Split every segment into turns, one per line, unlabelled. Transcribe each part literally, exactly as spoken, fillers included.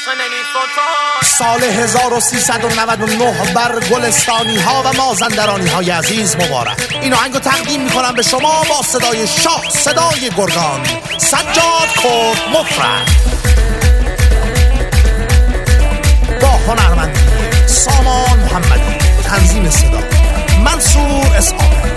سال هزار و سیصد و نود و نه بر گلستانی ها و مازندرانی های عزیز مبارک. این آهنگو تقدیم میکنم به شما با صدای شاه، صدای گرگان، سجاد کرد مفرد، با هنرمندی سامان محمدی، تنظیم صدا منصور اسحاقی.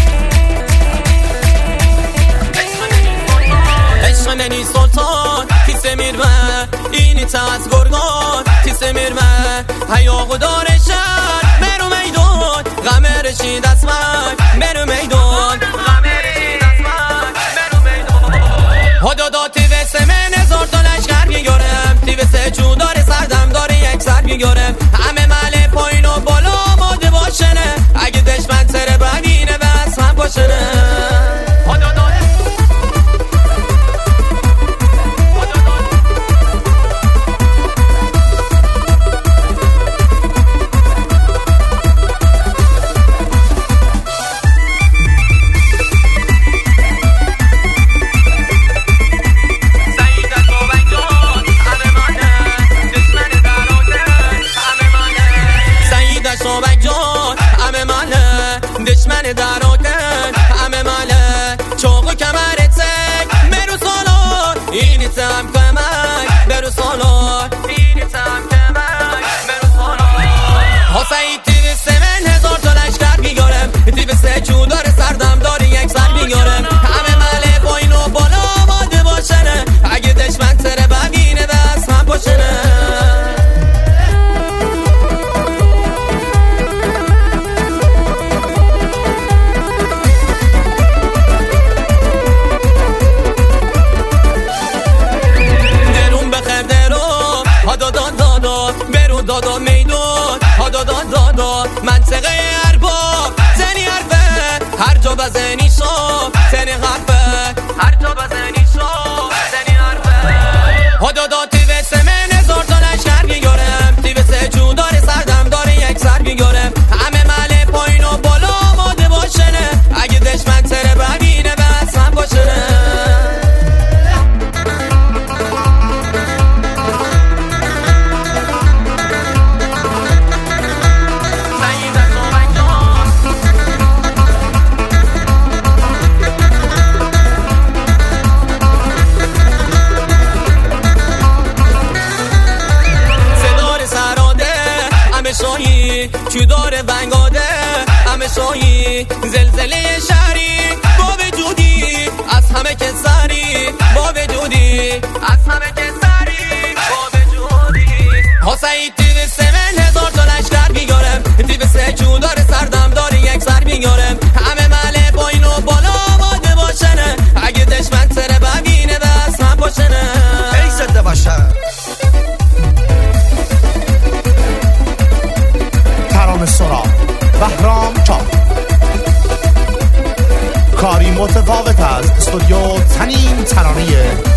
Eşmeneni sultan Tisemir me İni taz gorgan Tisemir me Hayağı dareşer Meru meydan Gamereşi desmek Meru meydan Gamereşi desmek Meru meydan Hadada tivese me nezar ta leşker giyorem Tivese çudar serdem dare yek ser giyorem Hame male payın o bala amade başene Agi deşmen sere benine ve sen başene Hadada دشمن دراکن همه ماله چوق کمرت سگ برو سالار اینی تم کمک برو سالار اینی تم کمک برو سالار حسین تیوی سمن هزار تا لشکر میگارم تیوی سه چودار سردم داری یک سر میگارم همه ماله پایین و بالا آماده باشنه اگه دشمن سره بگینه دست هم باشنه دادا میدون ها دادا دادا منطقه ارباب زنی حرفه هر جا بزنی شو زنی حرفه هر جا بزنی شو زنی حرفه ها دادا تیوه سمن هزار تا لشکر میگارم تیوه سه جودار سردم داره یک سر میگارم همه مله پایین و بالا آماده باشنه اگه دشمن تره بگینه بس هم باشنه چی داره بنگاده همه شایی زلزله شهری با وجودی از همه که سری با وجودی از همه که سری با وجودی حسین تیوی سمن هزار تا لشکر میگارم تیوی سه چودار سردم داری یک سر میگارم همه مله پایین و بالا آماده باشنه اگه دشمن سره بگینه دست هم باشنه
ای زده باشه ترانه سرا بهرام چاپ کاری متفاوت از استودیو تنین ترانه